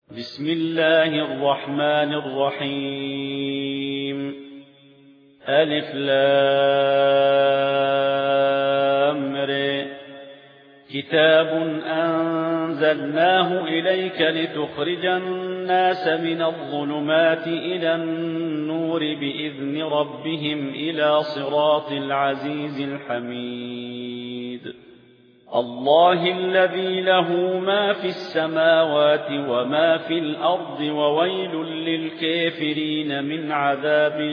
بسم الله الرحمن الرحيم ألف لام ر كتاب أنزلناه إليك لتخرج الناس من الظلمات إلى النور بإذن ربهم إلى صراط العزيز الحميد الله الذي له ما في السماوات وما في الأرض وويل للكافرين من عذاب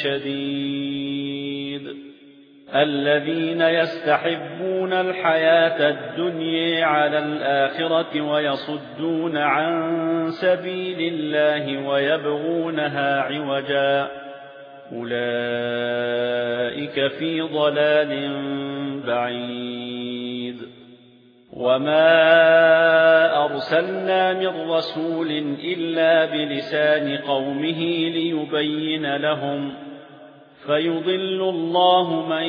شديد الذين يستحبون الحياة الدنيا على الآخرة ويصدون عن سبيل الله ويبغونها عوجا أولئك في ضلال بعيد وما أرسلنا من رسول إلا بلسان قومه ليبين لهم فيضل الله من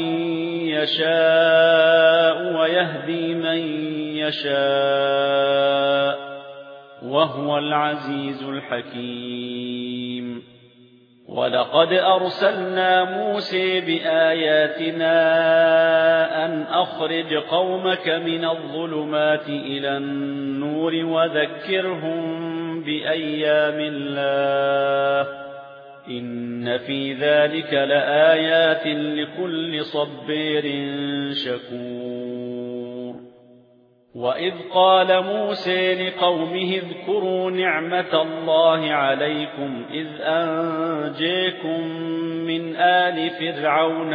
يشاء ويهدي من يشاء وهو العزيز الحكيم ولقد أرسلنا موسى بآياتنا أن أخرج قومك من الظلمات إلى النور وذكرهم بأيام الله إن في ذلك لآيات لكل صبير شكور وإذ قال موسى لقومه اذكروا نعمة الله عليكم إذ أنجيكم من آل فرعون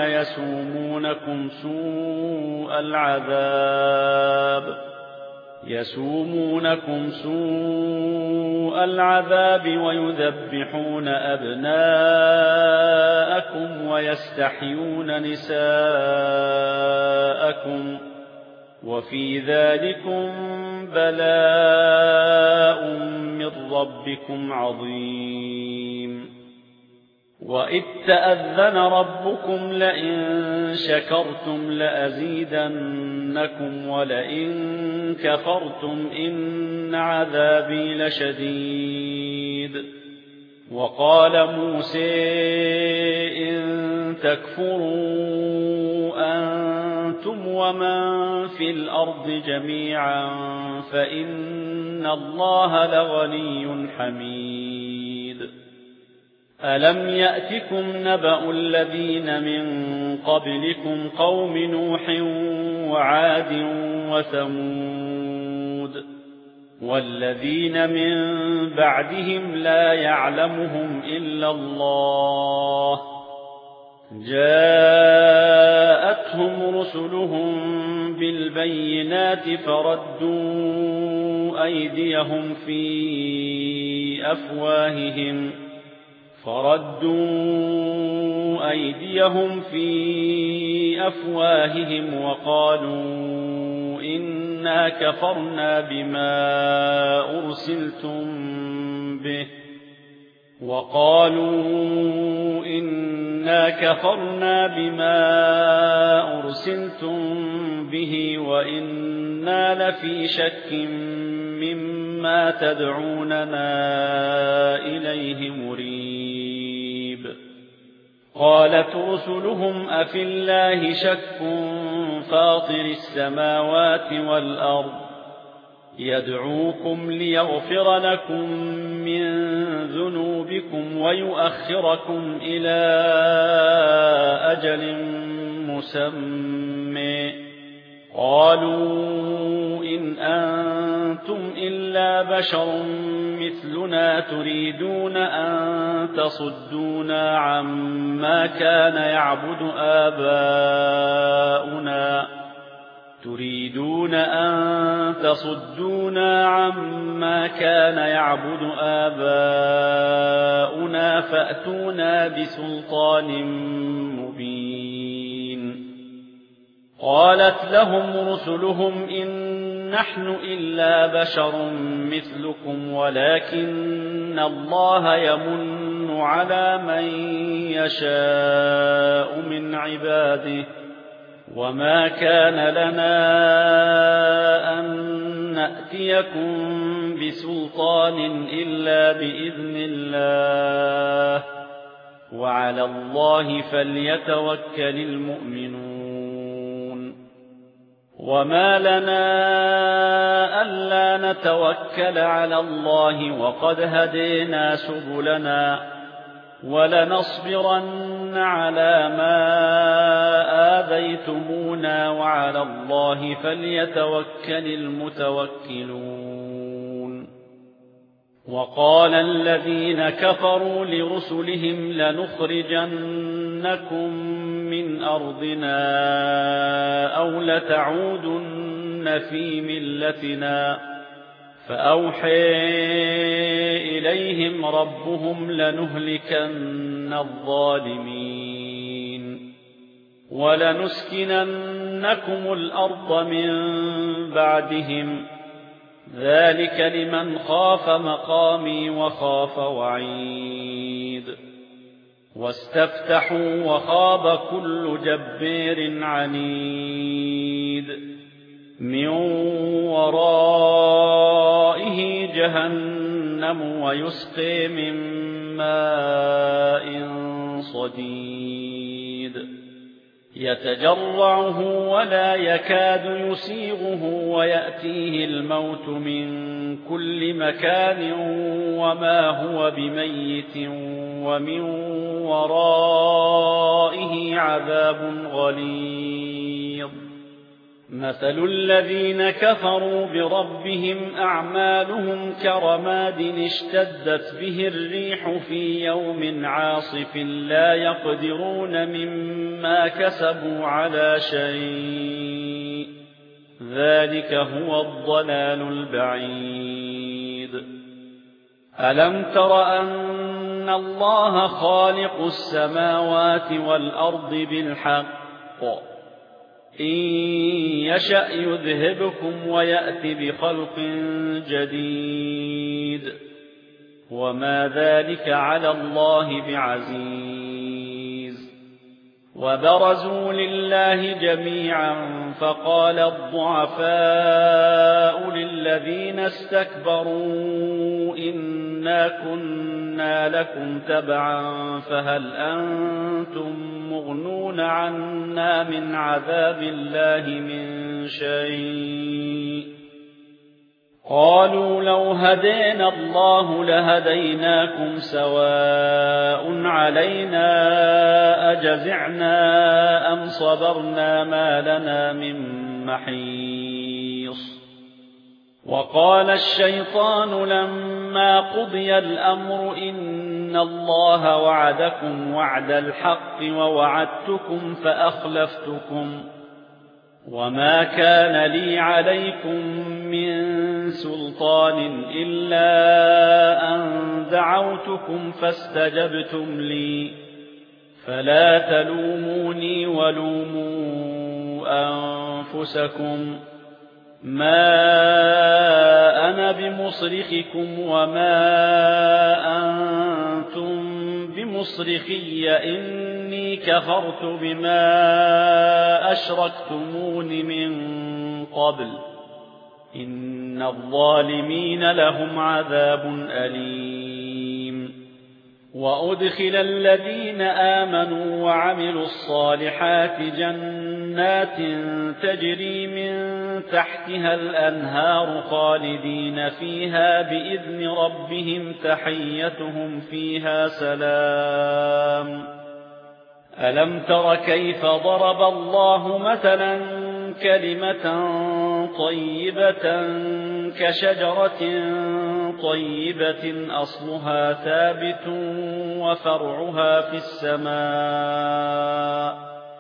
يسومونكم سوء العذاب ويذبحون أبناءكم ويستحيون نساءكم وفي ذلكم بلاء من ربكم عظيم وإذ تأذن ربكم لئن شكرتم لأزيدنكم ولئن كفرتم إن عذابي لشديد وقال موسى إن تكفروا أنتم ومن في الأرض جميعا فإن الله لغني حميد ألم يأتكم نبأ الذين من قبلكم قوم نوح وعاد وثمود والذين من بعدهم لا يعلمهم إلا الله جاءتهم رسلهم بالبينات فردوا أيديهم في أفواههم وقالوا إنا كفرنا بما أرسلتم به وإنا لفي شك مما تدعوننا إليه مريب قالت رسلهم أفي الله شك فاطر السماوات والأرض يدعوكم ليغفر لكم من ذنوبكم ويؤخركم إلى أجل مسمى قالوا إن أنتم إلا بشر مثلنا تريدون أن تصدونا عما كان يعبد آباؤنا فأتونا بسلطان مبين قالت لهم رسلهم إن نحن إلا بشر مثلكم ولكن الله يمن على من يشاء من عباده وما كان لنا أن نأتيكم بسلطان إلا بإذن الله وعلى الله فليتوكل المؤمنون وما لنا ألا نتوكل على الله وقد هدينا سبلنا ولنصبرن على ما آذيتمونا وعلى الله فليتوكل المتوكلون وقال الذين كفروا لرسلهم لنخرجنكم من أرضنا أو لتعودن في ملتنا فأوحى إليهم ربهم لنهلكن الظالمين ولنسكننكم الأرض من بعدهم ذلك لمن خاف مقامي وخاف وعيد واستفتحوا وخاب كل جبار عنيد من ورائه جهنم ويسقي من ماء صديد يتجرعه ولا يكاد يسيغه ويأتيه الموت من كل مكان وما هو بميت ومن ورائه عذاب غليظ مثل الذين كفروا بربهم أعمالهم كرماد اشتدت به الريح في يوم عاصف لا يقدرون مما كسبوا على شيء ذلك هو الضلال البعيد ألم تر أن الله خالق السماوات والأرض بالحق إن يشأ يذهبكم ويأت بخلق جديد وما ذلك على الله بعزيز وبرزوا لله جميعا فقال الضعفاء للذين استكبروا إنا كنا لكم تبعا فهل أنتم مغنون عنا من عذاب الله من شيء قالوا لو هدينا الله لهديناكم سواء علينا أجزعنا أم صبرنا ما لنا من محيص وقال الشيطان لما قضي الأمر إن الله وعدكم وعد الحق ووعدتكم فأخلفتكم وما كان لي عليكم من سلطان إلا أن دعوتكم فاستجبتم لي فلا تلوموني ولوموا أنفسكم ما أنا بمصرخكم وما أنتم بمصرخي إني كفرت بما أشركتمون من قبل إن الظالمين لهم عذاب أليم وأدخل الذين آمنوا وعملوا الصالحات جنات تجري من تحتها الأنهار خالدين فيها بإذن ربهم تحيتهم فيها سلام ألم تر كيف ضرب الله مثلا كلمة طيبة كشجرة طيبة أصلها ثابت وفرعها في السماء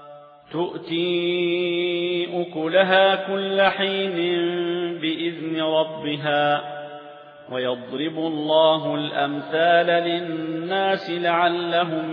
تؤتي أكلها كل حين بإذن ربها ويضرب الله الأمثال للناس لعلهم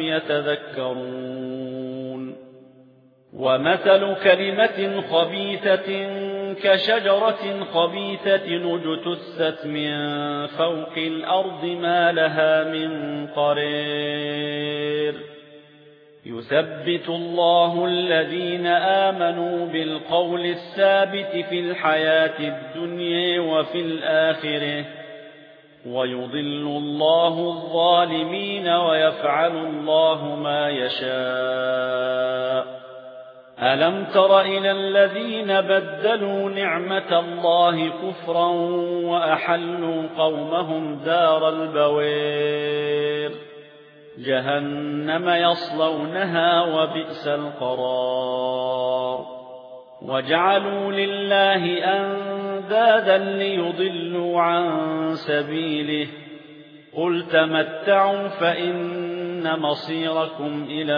يتذكرون ومثل كلمة خبيثة كشجرة خبيثة اجتثت من فوق الأرض ما لها من قرير يثبت الله الذين آمنوا بالقول الثابت في الحياة الدنيا وفي الآخرة ويضل الله الظالمين ويفعل الله ما يشاء. ألم تر إلى الذين بدلوا نعمة الله كفرا وأحلوا قومهم دار البوار جهنم يصلونها وبئس القرار وجعلوا لله أندادا ليضلوا عن سبيله قل تمتعوا فإن مصيركم إلى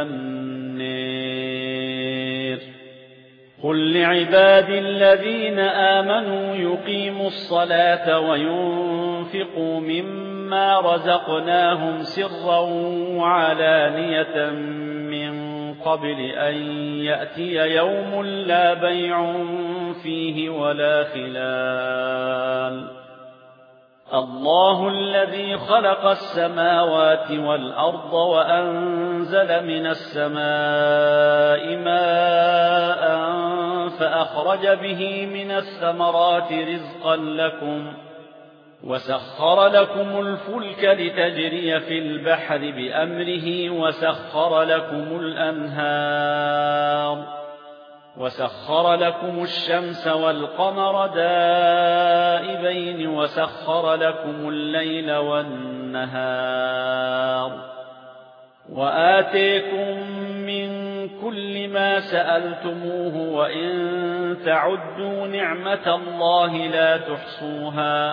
النار. قل لعبادي الذين آمنوا يقيموا الصلاة وينفقوا مما رزقناهم سرا وعلانية من قبل أن يأتي يوم لا بيع فيه ولا خلال. الله الذي خلق السماوات والأرض وأنزل من السماء ماء فأخرج به من الثمرات رزقا لكم وسخر لكم الفلك لتجري في البحر بأمره وسخر لكم الأنهار وسخر لكم الشمس والقمر دائبين وسخر لكم الليل والنهار وآتيكم من كل ما سألتموه وإن تعدوا نعمة الله لا تحصوها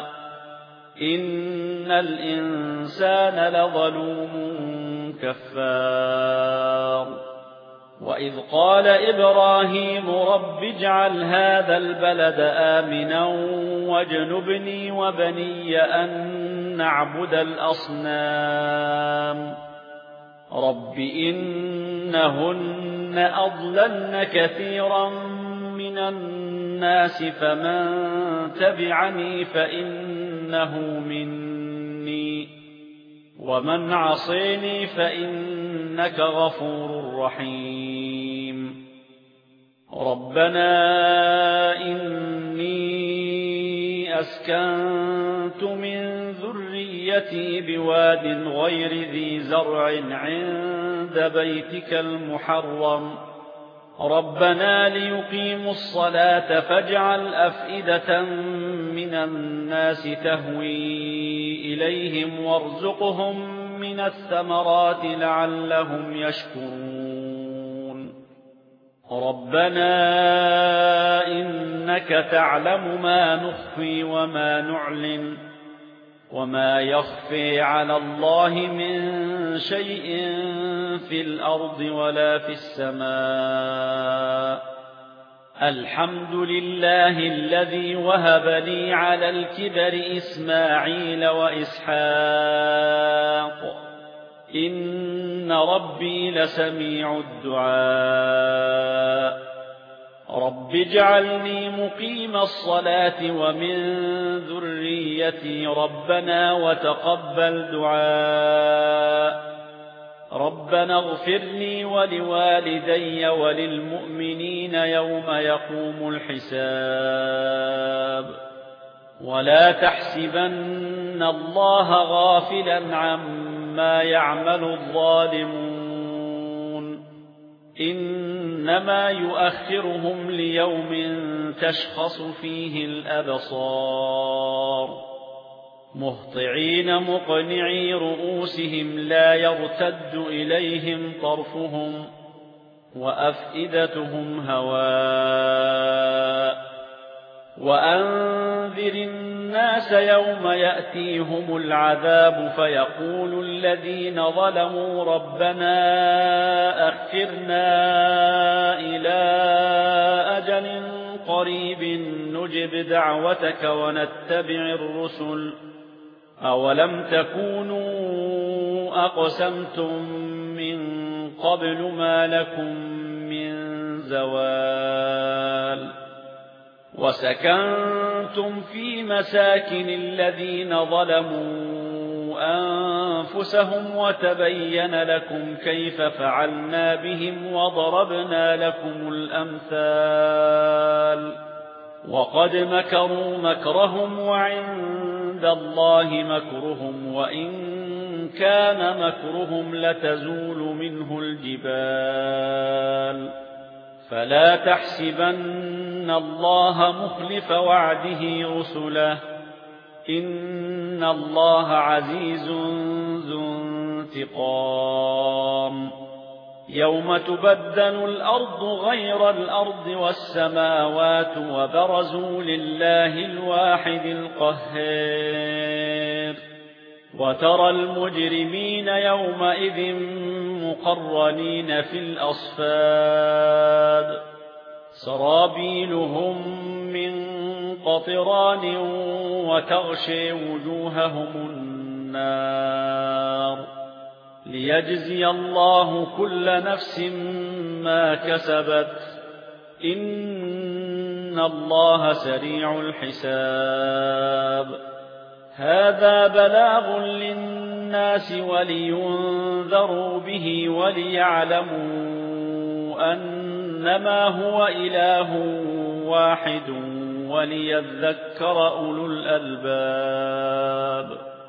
إن الإنسان لظلوم كفار. وإذ قال إبراهيم رب اجعل هذا البلد آمنا واجنبني وبني أن نعبد الأصنام رب إنهن أضللن كثيرا من الناس فمن تبعني فإنه مني ومن عصيني فإنك غفور رحيم. ربنا إني أسكنت من ذريتي بواد غير ذي زرع عند بيتك المحرم ربنا ليقيموا الصلاة فاجعل أفئدة من الناس تهوي إليهم وارزقهم من الثمرات لعلهم يشكرون. ربنا إنك تعلم ما نخفي وما نعلن وما يخفي على الله من شيء في الأرض ولا في السماء. الحمد لله الذي وهب لي على الكبر إسماعيل وإسحاق إن ربي لسميع الدعاء. رب اجعلني مقيم الصلاة ومن ذريتي ربنا وتقبل دعاء. ربنا اغفر لي ولوالدي وللمؤمنين يوم يقوم الحساب. ولا تحسبن الله غافلا عما يعمل الظالمون إنما يؤخرهم ليوم تشخص فيه الأبصار مهطعين مقنعي رؤوسهم لا يرتد إليهم طرفهم وأفئدتهم هواء. وأنذر الناس يوم يأتيهم العذاب فيقول الذين ظلموا ربنا أخرنا إلى أجل قريب نجب دعوتك ونتبع الرسل أولم تكونوا أقسمتم من قبل ما لكم من زوال. وسكنتم في مساكن الذين ظلموا أنفسهم وتبين لكم كيف فعلنا بهم وضربنا لكم الأمثال وقد مكروا مكرهم وعند الله مكرهم وإن كان مكرهم لتزول منه الجبال فلا تحسبن الله مخلف وعده رسله إن الله عزيز ذو انتقام يوم تبدل الأرض غير الأرض والسماوات وبرزوا لله الواحد القهار وترى المجرمين يومئذ مقرنين في الأصفاد سرابيلهم من قطران وتغشي وجوههم النار ليجزي الله كل نفس ما كسبت إن الله سريع الحساب هذا بلاغ للناس ولينذروا به وليعلموا أنما هو إله واحد وليذكر أولو الألباب